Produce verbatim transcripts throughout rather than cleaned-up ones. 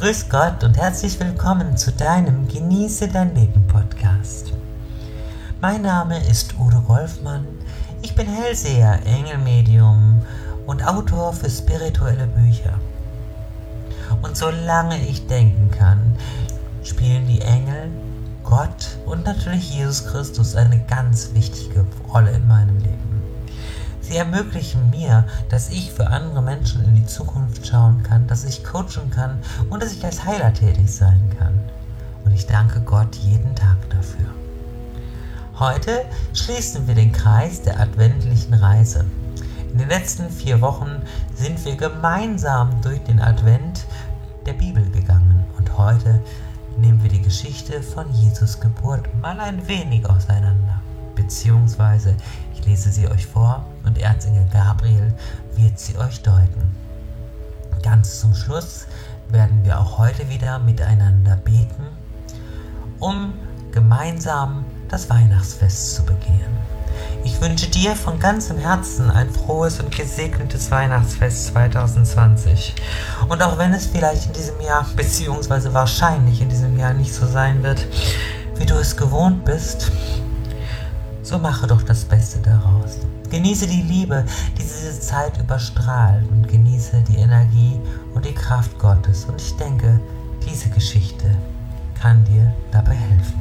Grüß Gott und herzlich willkommen zu deinem Genieße dein Leben Podcast. Mein Name ist Udo Golfmann, ich bin Hellseher, Engelmedium und Autor für spirituelle Bücher. Und solange ich denken kann, spielen die Engel, Gott und natürlich Jesus Christus eine ganz wichtige Rolle in meinem Leben. Sie ermöglichen mir, dass ich für andere Menschen in die Zukunft schauen kann, dass ich coachen kann und dass ich als Heiler tätig sein kann. Und ich danke Gott jeden Tag dafür. Heute schließen wir den Kreis der adventlichen Reise. In den letzten vier Wochen sind wir gemeinsam durch den Advent der Bibel gegangen. Und heute nehmen wir die Geschichte von Jesus Geburt mal ein wenig auseinander. Beziehungsweise ich lese sie euch vor und Erzengel Gabriel wird sie euch deuten. Ganz zum Schluss werden wir auch heute wieder miteinander beten, um gemeinsam das Weihnachtsfest zu begehen. Ich wünsche dir von ganzem Herzen ein frohes und gesegnetes Weihnachtsfest zwanzig zwanzig. Und auch wenn es vielleicht in diesem Jahr, beziehungsweise wahrscheinlich in diesem Jahr nicht so sein wird, wie du es gewohnt bist, so mache doch das Beste daraus. Genieße die Liebe, die diese Zeit überstrahlt und genieße die Energie und die Kraft Gottes. Und ich denke, diese Geschichte kann dir dabei helfen.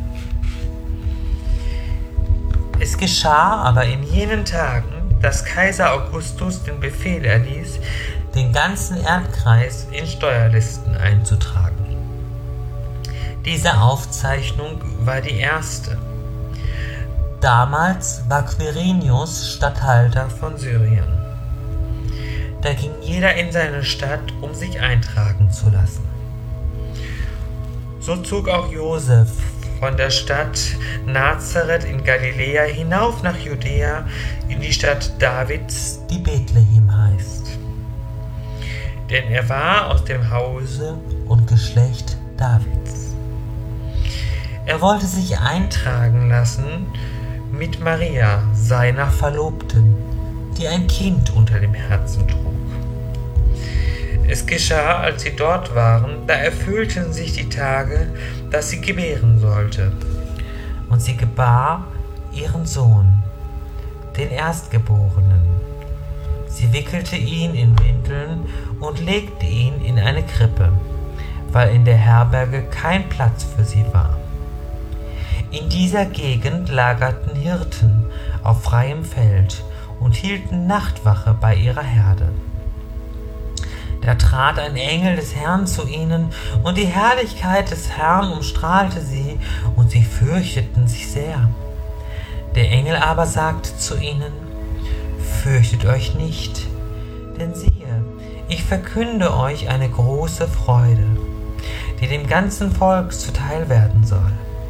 Es geschah aber in jenen Tagen, dass Kaiser Augustus den Befehl erließ, den ganzen Erdkreis in Steuerlisten einzutragen. Diese Aufzeichnung war die erste. Damals war Quirinius Statthalter von Syrien. Da ging jeder in seine Stadt, um sich eintragen zu lassen. So zog auch Josef von der Stadt Nazareth in Galiläa hinauf nach Judäa in die Stadt Davids, die Bethlehem heißt. Denn er war aus dem Hause und Geschlecht Davids. Er wollte sich eintragen lassen mit Maria, seiner Verlobten, die ein Kind unter dem Herzen trug. Es geschah, als sie dort waren, da erfüllten sich die Tage, dass sie gebären sollte. Und sie gebar ihren Sohn, den Erstgeborenen. Sie wickelte ihn in Windeln und legte ihn in eine Krippe, weil in der Herberge kein Platz für sie war. In dieser Gegend lagerten Hirten auf freiem Feld und hielten Nachtwache bei ihrer Herde. Da trat ein Engel des Herrn zu ihnen, und die Herrlichkeit des Herrn umstrahlte sie, und sie fürchteten sich sehr. Der Engel aber sagte zu ihnen: Fürchtet euch nicht, denn siehe, ich verkünde euch eine große Freude, die dem ganzen Volk zuteil werden soll.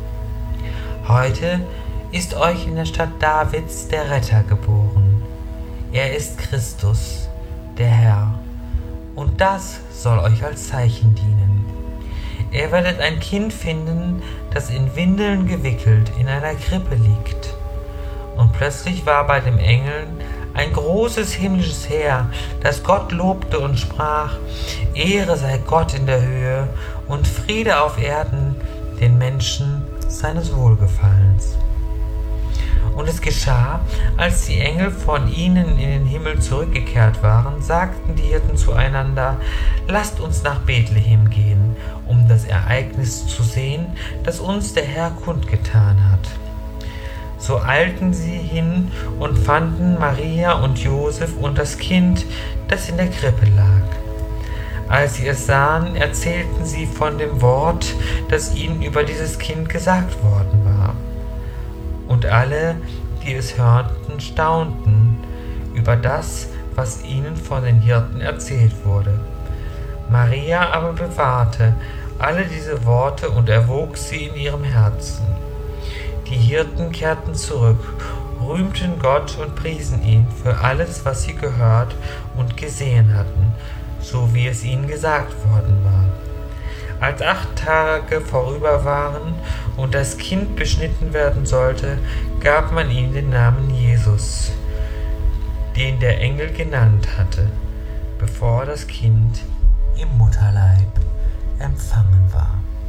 Heute ist euch in der Stadt Davids der Retter geboren. Er ist Christus, der Herr. Und das soll euch als Zeichen dienen. Ihr werdet ein Kind finden, das in Windeln gewickelt in einer Krippe liegt. Und plötzlich war bei dem Engel ein großes himmlisches Heer, das Gott lobte und sprach: Ehre sei Gott in der Höhe und Friede auf Erden den Menschen seines Wohlgefallens. Und es geschah, als die Engel von ihnen in den Himmel zurückgekehrt waren, sagten die Hirten zueinander: Lasst uns nach Bethlehem gehen, um das Ereignis zu sehen, das uns der Herr kundgetan hat. So eilten sie hin und fanden Maria und Josef und das Kind, das in der Krippe lag. Als sie es sahen, erzählten sie von dem Wort, das ihnen über dieses Kind gesagt worden war. Und alle, die es hörten, staunten über das, was ihnen von den Hirten erzählt wurde. Maria aber bewahrte alle diese Worte und erwog sie in ihrem Herzen. Die Hirten kehrten zurück, rühmten Gott und priesen ihn für alles, was sie gehört und gesehen hatten, so wie es ihnen gesagt worden war. Als acht Tage vorüber waren und das Kind beschnitten werden sollte, gab man ihm den Namen Jesus, den der Engel genannt hatte, bevor das Kind im Mutterleib empfangen war.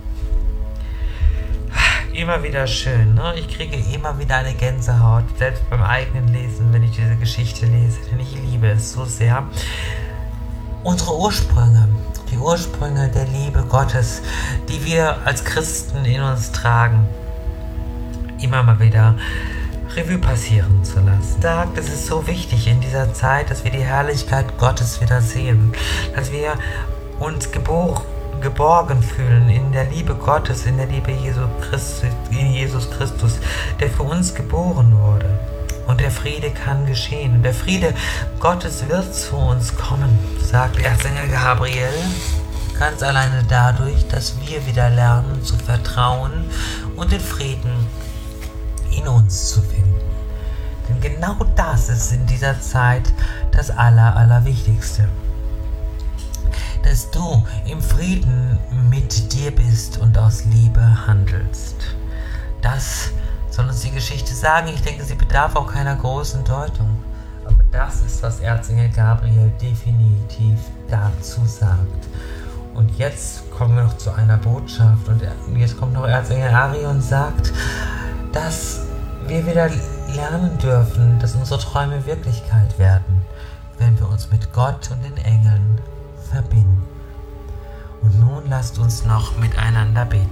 Immer wieder schön, ne? Ich kriege immer wieder eine Gänsehaut, selbst beim eigenen Lesen, wenn ich diese Geschichte lese, denn ich liebe es so sehr. Unsere Ursprünge, die Ursprünge der Liebe Gottes, die wir als Christen in uns tragen, immer mal wieder Revue passieren zu lassen. Sagt, es ist so wichtig in dieser Zeit, dass wir die Herrlichkeit Gottes wieder sehen, dass wir uns geboren geborgen fühlen in der Liebe Gottes, in der Liebe Jesu Christus, in Jesus Christus, der für uns geboren wurde. Und der Friede kann geschehen. Und der Friede Gottes wird zu uns kommen, sagt Erzengel Gabriel, ganz alleine dadurch, dass wir wieder lernen zu vertrauen und den Frieden in uns zu finden. Denn genau das ist in dieser Zeit das Aller, Allerwichtigste. Dass du im Frieden mit dir bist und aus Liebe handelst. Das soll uns die Geschichte sagen. Ich denke, sie bedarf auch keiner großen Deutung. Aber das ist, was Erzengel Gabriel definitiv dazu sagt. Und jetzt kommen wir noch zu einer Botschaft. Und jetzt kommt noch Erzengel Arion und sagt, dass wir wieder lernen dürfen, dass unsere Träume Wirklichkeit werden, wenn wir uns mit Gott und den Engeln verbinden. Und nun lasst uns noch miteinander beten.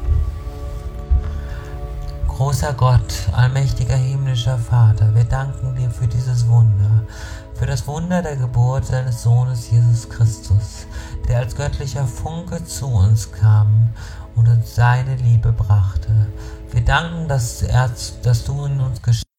Großer Gott, allmächtiger himmlischer Vater, wir danken dir für dieses Wunder, für das Wunder der Geburt deines Sohnes Jesus Christus, der als göttlicher Funke zu uns kam und uns seine Liebe brachte. Wir danken, dass, er, dass du in uns geschenkt